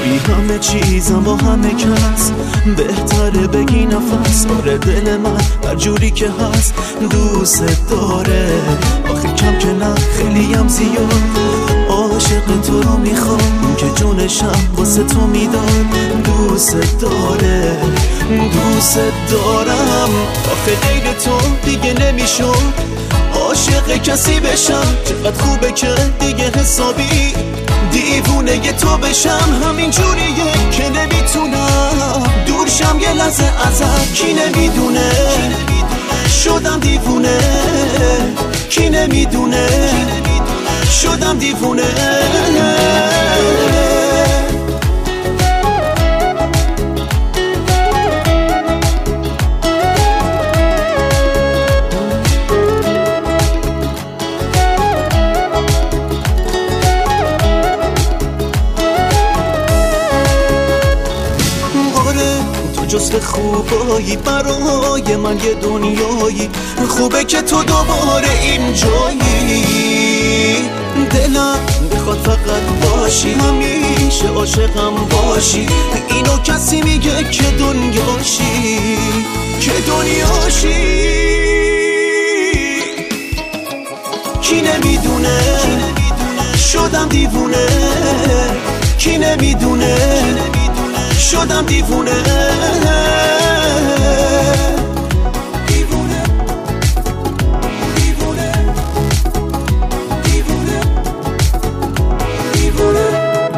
توی همه چیزم با همه کس بهتره بگی نفس. آره دل من هر جوری که هست دوست داره. آخه کم که نه خیلی هم زیاد عاشق تو رو میخوام که جونشم واسه تو میداد. دوست داره دوست دارم. آخه غیر تو دیگه نمیشد عاشق کسی بشم. چقدر خوبه که دیگه حسابی دیوونه تو بشم. همین جوریه که نمیتونم دورشم یه لحظه ازت. کی نمیدونه شدم دیوونه. کی نمیدونه شدم دیوونه. جست خوبایی برای من یه دنیایی. خوبه که تو دوباره اینجایی. دلم میخواد فقط باشی همیشه عاشقم باشی. اینو کسی میگه که دنیاشی که دنیاشی. کی نمیدونه شدم دیوونه. کی نمیدونه شدم دیوونه. دیوونه دیوونه دیوونه دیوونه.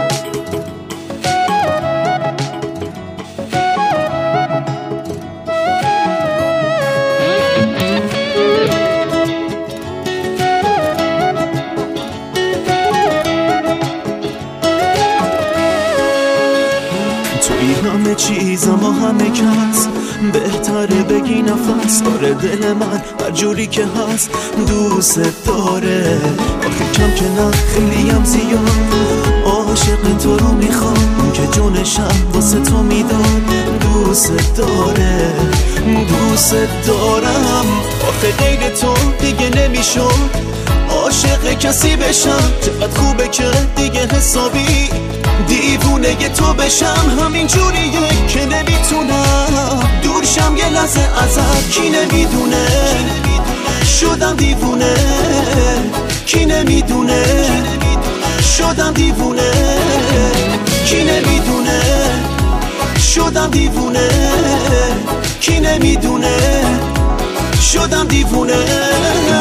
توی همه چیزم با همه کس بهتره بگی نفس. آره دل من هر جوری که هست دوست داره. آخه کم که نه خیلی هم زیاد عاشق تو رو میخوام که جونشم واسه تو میداد. دوست داره دوست دارم. آخه غیر تو دیگه نمیشد عاشق کسی بشم. چقدر خوبه که دیگه حسابی دیوونه تو بشم. همین جوریه که نمیتونم دورشم یه لحظه ازت. کی نمیدونه شدم دیوونه. کی نمیدونه شدم دیوونه. کی نمیدونه شدم دیوونه. کی نمیدونه شدم دیوونه.